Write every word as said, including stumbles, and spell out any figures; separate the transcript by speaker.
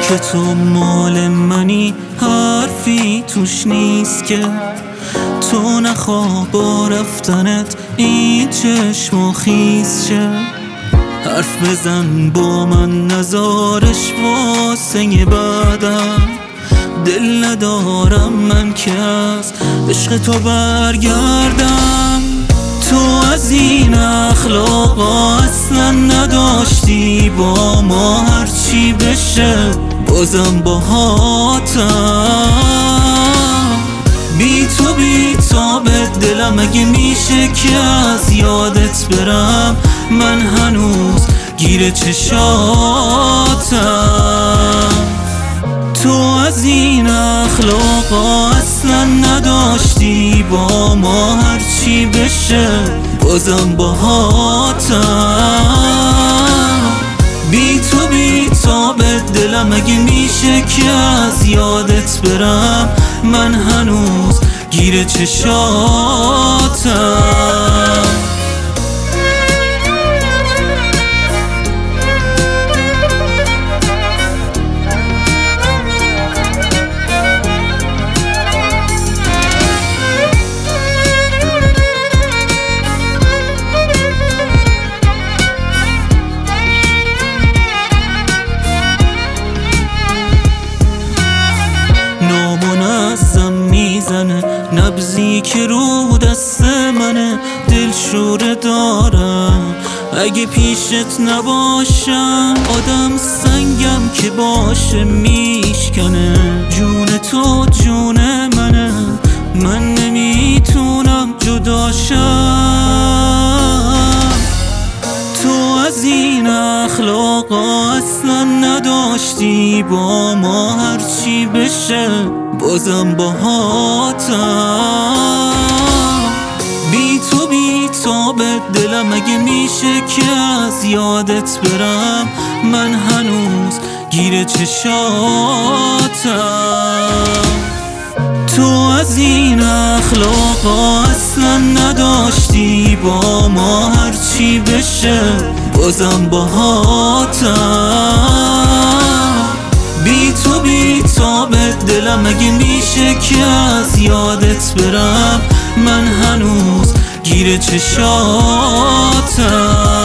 Speaker 1: که تو مال منی حرفی توش نیست که تو نخواه با رفتنت این چشم و خیز شه. حرف بزن با من نزارش واسه بعدم، دل ندارم من که از عشق تو برگردم. تو از این اخلاقا اصلا نداشتی، با ما هرچی بشه بازم باهاتم. بی تو بی تابت دلم اگه میشه که از یادت برم، من هنوز گیر چشاتم. تو از این اخلاقا اصلا نداشتی، با ما هرچی بشه بازم باهاتم. بی تو بی تابت دلم اگه میشه که از یادت برم، من هنوز گیر چشاتم. نبضی که رو دست منه دلشوره دارم، اگه پیشت نباشم آدم سنگم که باشه میشکنه. جون تو جون منه، من نمیتونم جداشم. تو از این اخلاقا اصلا نداشتی، با ما هرچی بشه بازم باهاتم. بی تو بی تابت دلم اگه میشه که از یادت برم، من هنوز گیر چشاتم. تو از این اخلاقا اصلا نداشتی، با ما هرچی بشه بازم باهاتم. بی تو بی تابت دلم اگه میشه که از یادت برم، من هنوز گیر چشاتم.